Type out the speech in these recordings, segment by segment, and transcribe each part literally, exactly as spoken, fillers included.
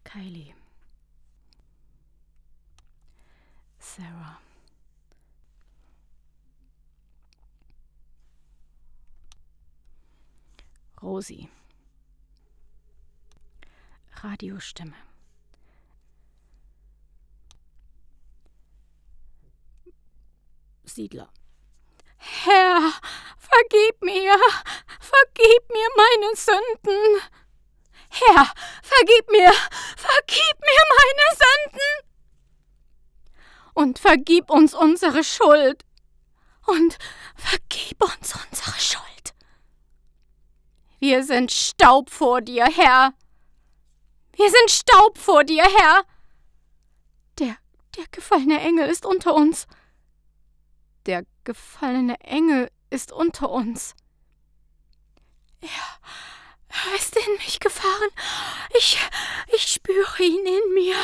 Kylie. Sarah. Rosi. Radiostimme. Siedler. Herr, vergib mir, vergib mir meine Sünden. Herr, vergib mir, vergib mir meine Sünden. Und vergib uns unsere Schuld. Und vergib uns unsere Schuld. Wir sind Staub vor dir, Herr. Wir sind Staub vor dir, Herr. Der, der gefallene Engel ist unter uns. Der gefallene Engel ist unter uns. Er, er ist in mich gefahren. Ich, ich spüre ihn in mir.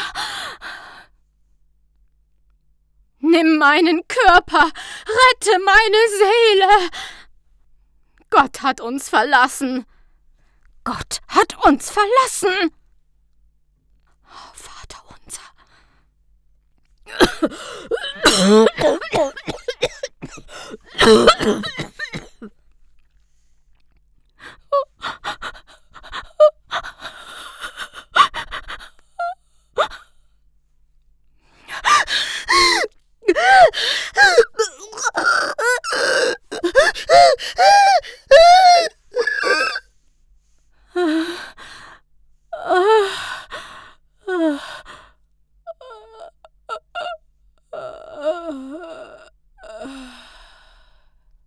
Nimm meinen Körper, rette meine Seele. Gott hat uns verlassen. Gott hat uns verlassen. Oh, Vater unser.